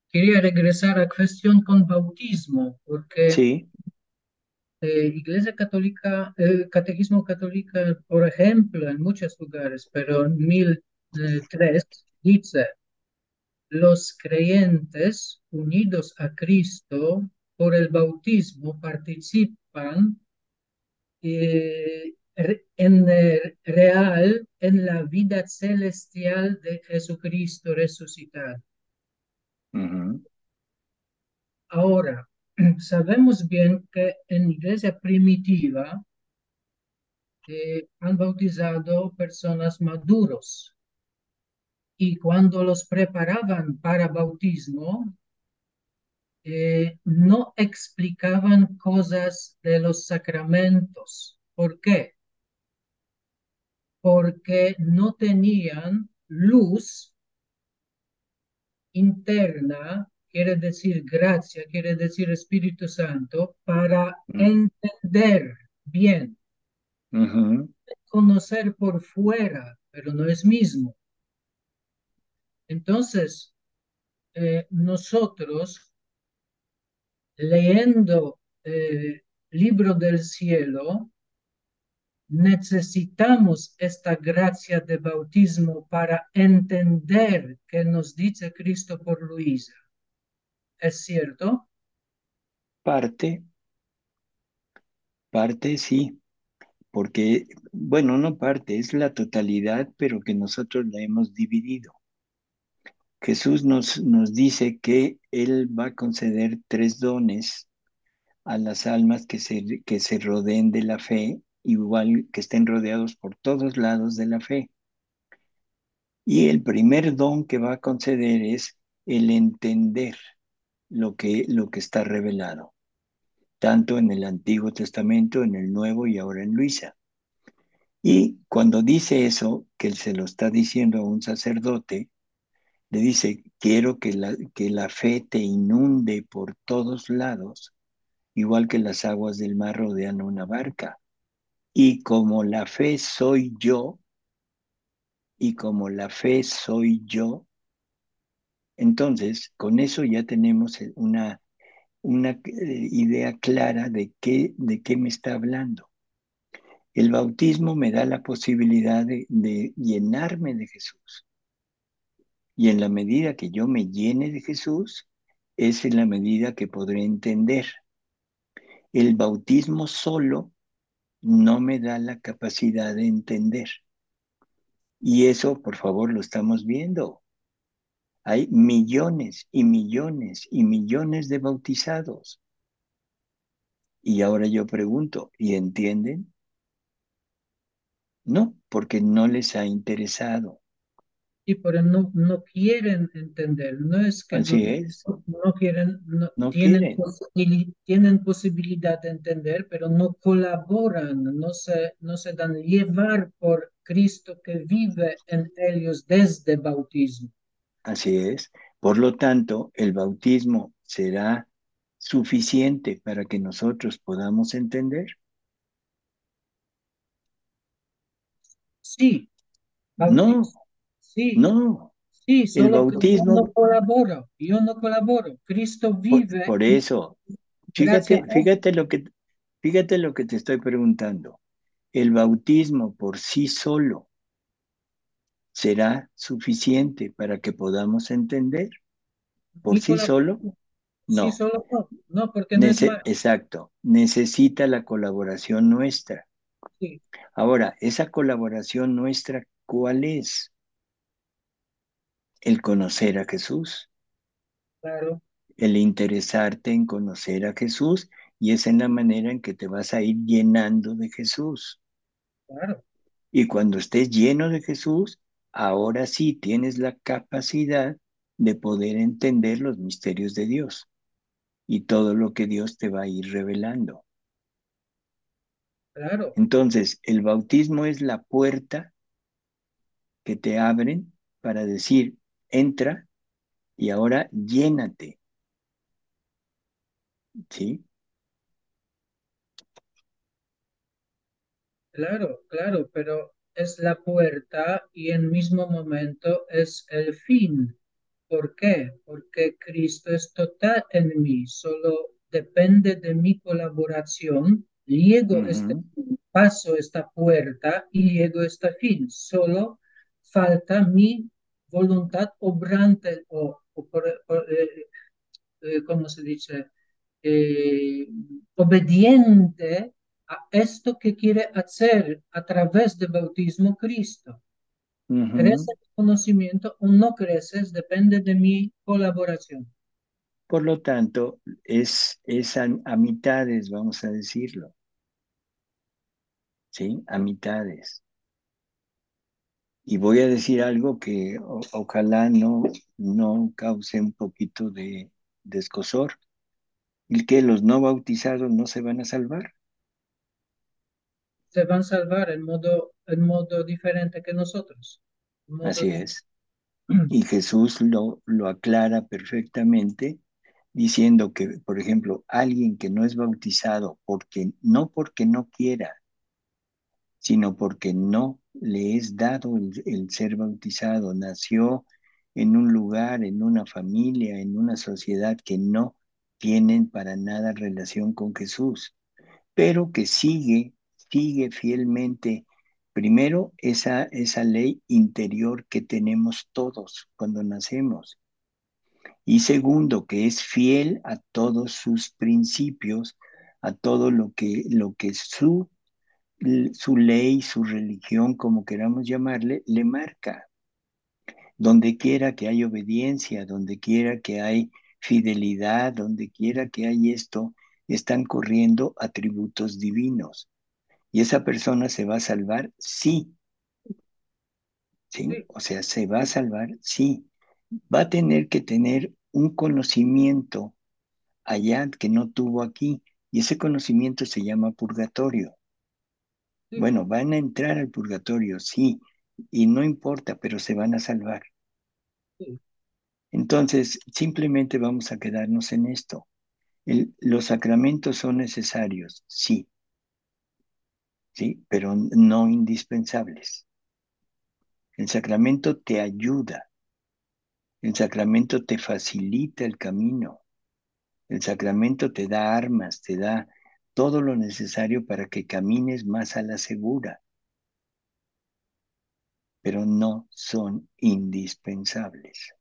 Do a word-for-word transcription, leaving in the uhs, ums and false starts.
quería regresar a cuestión con bautismo, porque Sí. eh, Iglesia Católica, eh, Catequismo Católica, por ejemplo, en muchos lugares, pero en mil tres dice, los creyentes unidos a Cristo por el bautismo participan eh, re- en eh, real en la vida celestial de Jesucristo resucitado. Ujú. Ahora, sabemos bien que en iglesia primitiva eh, han bautizado personas maduros y cuando los preparaban para bautismo, eh, no explicaban cosas de los sacramentos. ¿Por qué? Porque no tenían luz interna, quiere decir gracia, quiere decir Espíritu Santo, para Mm. entender bien, Ujú. conocer por fuera, pero no es mismo. Entonces, eh, nosotros leyendo eh, libro del cielo, necesitamos esta gracia de bautismo para entender qué nos dice Cristo por Luisa. ¿Es cierto? Parte, parte sí, porque, bueno, no parte, es la totalidad, pero que nosotros la hemos dividido. Jesús nos, nos dice que Él va a conceder tres dones a las almas que se, que se rodeen de la fe, igual que estén rodeados por todos lados de la fe. Y el primer don que va a conceder es el entender lo que, lo que está revelado, tanto en el Antiguo Testamento, en el Nuevo y ahora en Luisa. Y cuando dice eso, que él se lo está diciendo a un sacerdote, le dice, quiero que la, que la fe te inunde por todos lados, igual que las aguas del mar rodean una barca. Y como la fe soy yo, y como la fe soy yo, entonces con eso ya tenemos una, una eh, idea clara de qué, de qué me está hablando. El bautismo me da la posibilidad de, de llenarme de Jesús. Y en la medida que yo me llene de Jesús, es en la medida que podré entender. El bautismo solo no me da la capacidad de entender. Y eso, por favor, lo estamos viendo. Hay millones y millones y millones de bautizados. Y ahora yo pregunto, ¿y entienden? No, porque no les ha interesado. Y pero no, no quieren entender, no es que Así no, es, no quieren, no, no tienen, quieren. posibili- tienen posibilidad de entender, pero no colaboran, no se, no se dan llevar por Cristo que vive en ellos desde bautismo. Así es. Por lo tanto, el bautismo será suficiente para que nosotros podamos entender. Sí, No, bautismo, sí, no. sí, El solo que yo no bautismo, colaboro, yo no colaboro. Cristo por, vive por y eso, gracias fíjate, a fíjate lo que, fíjate lo que te estoy preguntando. El bautismo por sí solo será suficiente para que podamos entender. Por mi sí solo, colaboración. Sí, no. solo no, no, porque no es Nece- más. exacto. Necesita la colaboración nuestra. Sí, Ahora, esa colaboración nuestra, ¿cuál es? El conocer a Jesús, claro, el interesarte en conocer a Jesús, y es en la manera en que te vas a ir llenando de Jesús. claro, Y cuando estés lleno de Jesús, ahora sí tienes la capacidad de poder entender los misterios de Dios y todo lo que Dios te va a ir revelando. claro, Entonces, el bautismo es la puerta que te abren para decir, entra y ahora llénate, ¿sí? claro, claro, pero es la puerta y en mismo momento es el fin, ¿Por qué? Porque Cristo es total en mí, solo depende de mi colaboración. Llego este, Ujú, paso esta puerta y llego a este fin. Solo falta mi voluntad obrante o, o por- por- eh, eh, ¿cómo se dice? Eh, obediente a esto que quiere hacer a través del bautismo Cristo. ujú. ¿Crece el conocimiento o no creces? Depende de mi colaboración. Por lo tanto, es, es a, a mitades, vamos a decirlo, ¿sí? A mitades. Y voy a decir algo que o- ojalá no, no cause un poquito de, de escozor. ¿Y que los no bautizados no se van a salvar? Se van a salvar en modo, en modo diferente que nosotros. En modo Así di- es. Y Jesús lo, lo aclara perfectamente diciendo que, por ejemplo, alguien que no es bautizado, porque, no porque no quiera, sino porque no le es dado el, el ser bautizado, nació en un lugar, en una familia, en una sociedad que no tienen para nada relación con Jesús, pero que sigue, sigue fielmente, primero, esa, esa ley interior que tenemos todos cuando nacemos. Y segundo, que es fiel a todos sus principios, a todo lo que, lo que su, su ley, su religión, como queramos llamarle, le marca. Donde quiera que hay obediencia, donde quiera que hay fidelidad, donde quiera que hay esto, están corriendo atributos divinos. Y esa persona se va a salvar, sí, ¿sí? Sí, O sea, se va a salvar, sí. Va a tener que tener un conocimiento allá que no tuvo aquí. Y ese conocimiento se llama purgatorio. sí, Bueno, van a entrar al purgatorio, sí, y no importa, pero se van a salvar. sí, Entonces, simplemente vamos a quedarnos en esto. El- los sacramentos son necesarios, sí, sí, pero no indispensables. El sacramento te ayuda, el sacramento te facilita el camino, el sacramento te da armas, te da todo lo necesario para que camines más a la segura, pero no son indispensables.